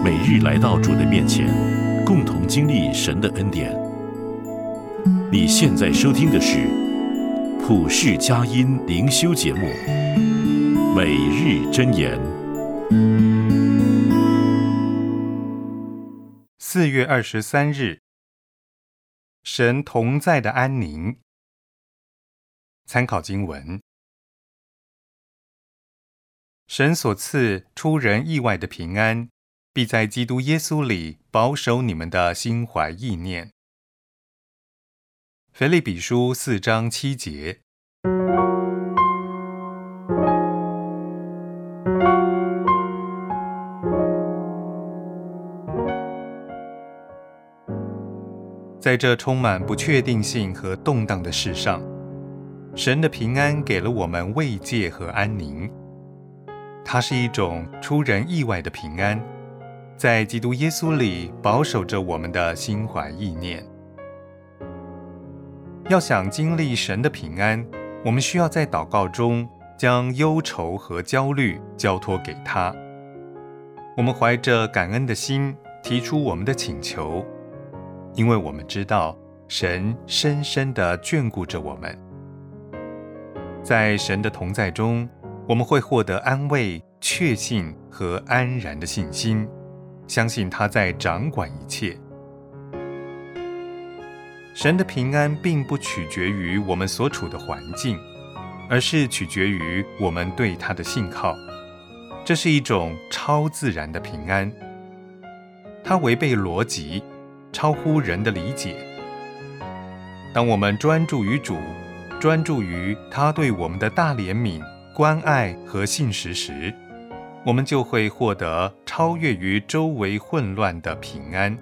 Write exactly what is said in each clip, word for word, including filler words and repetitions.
每日来到主的面前，共同经历神的恩典。你现在收听的是普世佳音灵修节目《每日箴言》。 四月二十三日，神同在的安宁。参考经文：神所赐出人意外的平安，必在基督耶稣里保守你们的心怀意念。腓立比书四章七节。在这充满不确定性和动荡的世上，神的平安给了我们慰藉和安宁。它是一种出人意外的平安，在基督耶稣里保守着我们的心怀意念。要想经历神的平安，我们需要在祷告中将忧愁和焦虑交托给他。我们怀着感恩的心提出我们的请求，因为我们知道神深深地眷顾着我们。在神的同在中，我们会获得安慰、确信和安然的信心，相信他在掌管一切。神的平安并不取决于我们所处的环境，而是取决于我们对他的信靠。这是一种超自然的平安，它违背逻辑，超乎人的理解。当我们专注于主，专注于他对我们的大怜悯、关爱和信实时，我们就会获得超越于周围混乱的平安。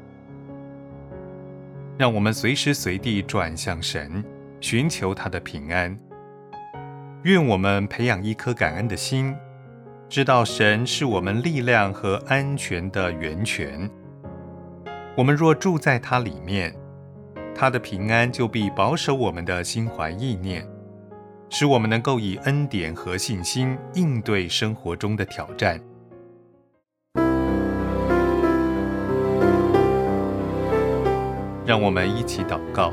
让我们随时随地转向神，寻求他的平安。愿我们培养一颗感恩的心，知道神是我们力量和安全的源泉。我们若住在他里面，他的平安就必保守我们的心怀意念，使我们能够以恩典和信心应对生活中的挑战。让我们一起祷告。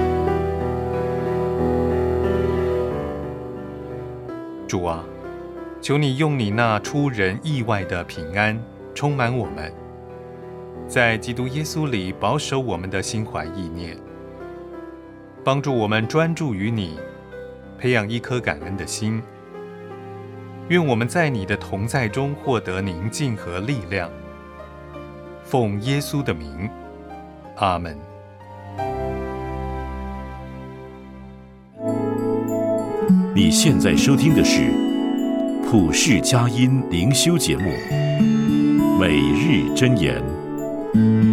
主啊，求你用你那出人意外的平安充满我们，在基督耶稣里保守我们的心怀意念，帮助我们专注于你，培养一颗感恩的心。愿我们在你的同在中获得宁静和力量。奉耶稣的名，阿们。 你现在收听的是普世佳音灵修节目《每日箴言》。